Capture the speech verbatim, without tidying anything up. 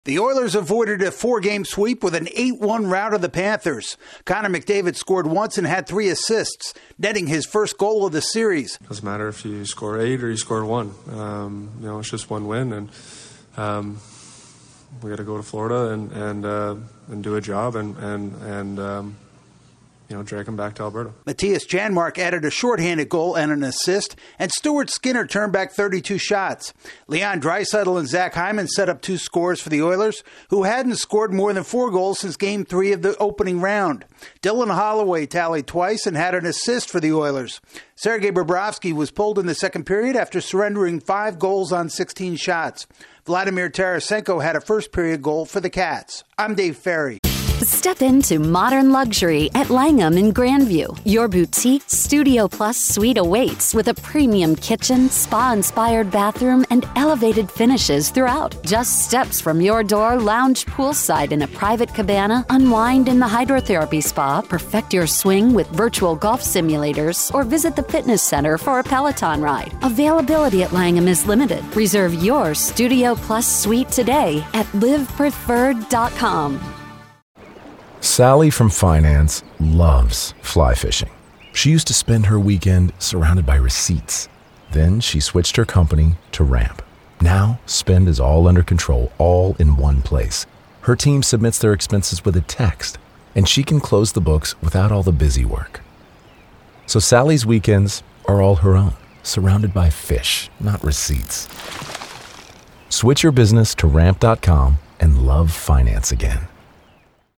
The Oilers avoided a four-game sweep with an eight one rout of the Panthers. Connor McDavid scored once and had three assists, netting his first goal of the series. Doesn't matter if you score eight or you score one. Um, you know, it's just one win, and um, we got to go to Florida and and uh, and do a job and and and. Um, you know, drag him back to Alberta. Matthias Janmark added a shorthanded goal and an assist, and Stuart Skinner turned back thirty-two shots. Leon Draisaitl and Zach Hyman set up two scores for the Oilers, who hadn't scored more than four goals since Game three of the opening round. Dylan Holloway tallied twice and had an assist for the Oilers. Sergei Bobrovsky was pulled in the second period after surrendering five goals on sixteen shots. Vladimir Tarasenko had a first-period goal for the Cats. I'm Dave Ferry. Step into modern luxury at Langham in Grandview. Your boutique Studio Plus suite awaits with a premium kitchen, spa-inspired bathroom, and elevated finishes throughout. Just steps from your door, lounge poolside in a private cabana, unwind in the hydrotherapy spa, perfect your swing with virtual golf simulators, or visit the fitness center for a Peloton ride. Availability at Langham is limited. Reserve your Studio Plus suite today at live preferred dot com. Sally from finance loves fly fishing. She used to spend her weekend surrounded by receipts. Then she switched her company to Ramp. Now, spend is all under control, all in one place. Her team submits their expenses with a text, and she can close the books without all the busy work. So Sally's weekends are all her own, surrounded by fish, not receipts. Switch your business to ramp dot com and love finance again.